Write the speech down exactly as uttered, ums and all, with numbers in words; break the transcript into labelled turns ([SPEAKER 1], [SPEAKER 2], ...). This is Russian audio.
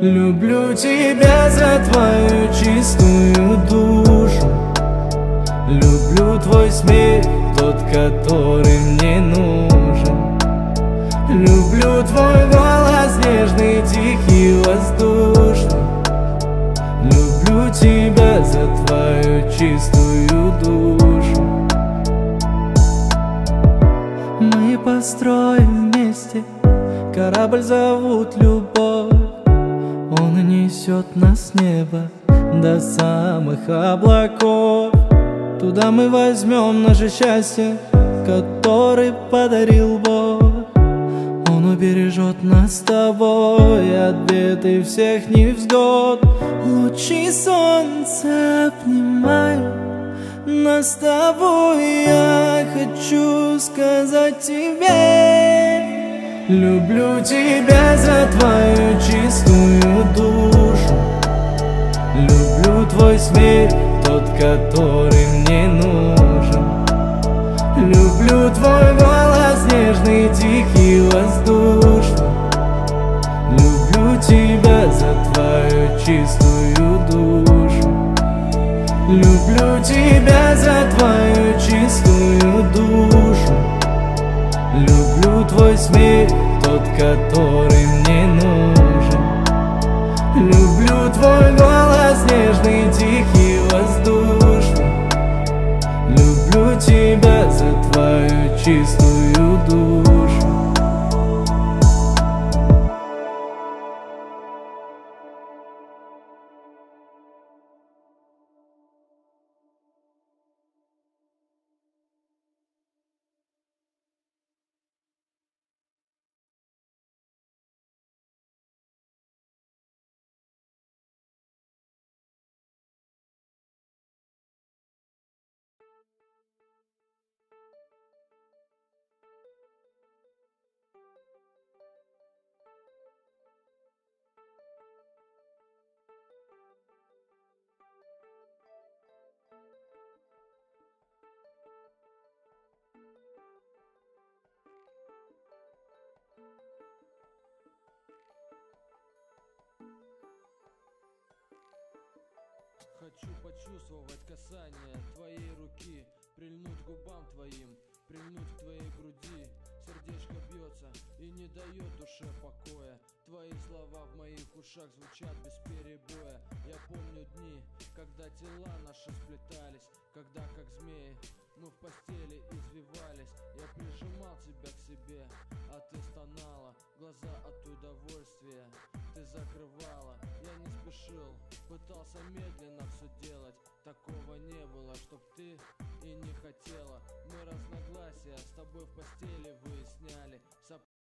[SPEAKER 1] Люблю тебя за твою чистую душу. Люблю твой смех, тот, который мне нужен. Люблю твой голос нежный, тихий, воздушный. Люблю тебя за твою чистую душу. Мы построим вместе корабль, зовут любовь. Он несет нас с неба до самых облаков. Туда мы возьмем наше счастье, который подарил Бог. Он убережет нас с тобой от бед и всех невзгод. Лучи солнца обнимают нас с тобой. Я хочу сказать тебе: люблю тебя за твою чистую душу. Люблю твой смех, тот, который мне нужен. Люблю твой голос нежный, тихий, воздушный. Люблю тебя за твою чистую душу. Люблю тебя за твою чистую душу. Люблю твой смех, тот, который мне нужен. Люблю твой голос нежный, тихий, воздушный. Люблю тебя за твою чистую душу.
[SPEAKER 2] Хочу почувствовать касание твоей руки, прильнуть к губам твоим, прильнуть к твоей груди. Сердечко бьется и не дает душе покоя. Твои слова в моих ушах звучат без перебоя. Я помню дни, когда тела наши сплетались, когда как змеи мы в постели извивались. Я прижимал тебя к себе, а ты стонала, глаза от удовольствия ты закрывала. Я не спешил, пытался медленно все делать. Такого не было, чтоб ты и не хотела. Мы разногласия с тобой в постели выясняли.